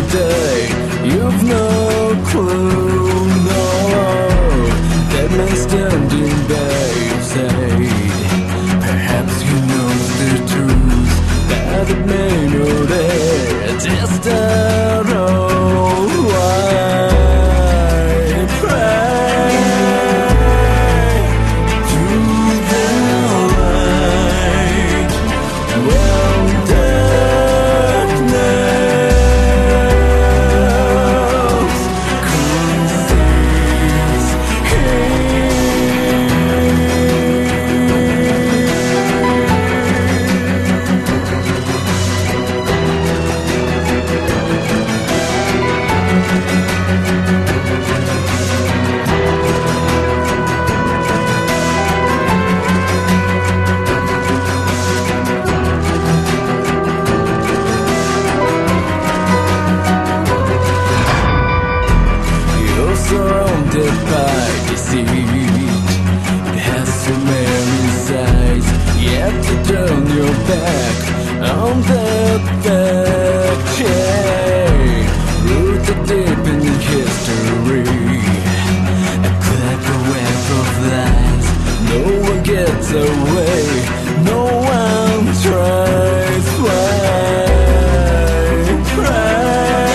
day. You've no clue, no, that man standing backside. Perhaps he knows the truth, but it may know that just out of why pray to the light. Well, darkness conceals surrounded by deceit. It has so many sides, yet to turn your back on that fact. Yeah, rooted deep in history, a clever web of lies. No one gets away, no one tries. Why pray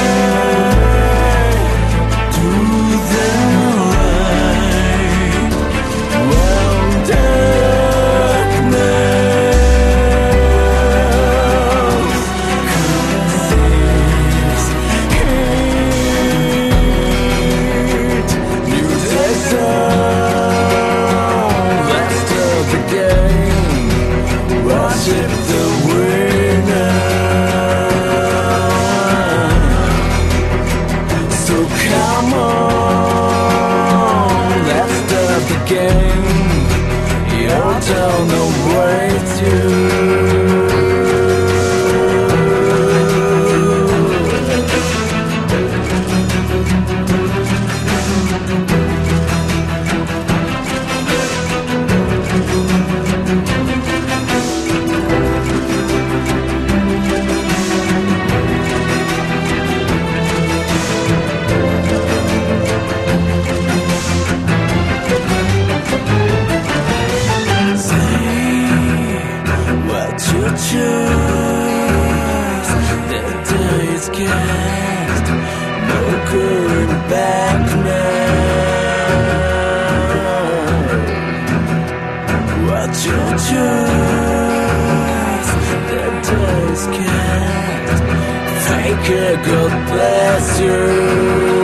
to the light? Well, darkness conceals hate. Mutation, let's start the game. Worship the winner. So come on, let's start the game. Your turn awaits you. You choose, the die is cast, no going back now. What you choose, the die is cast, fake it, God bless you.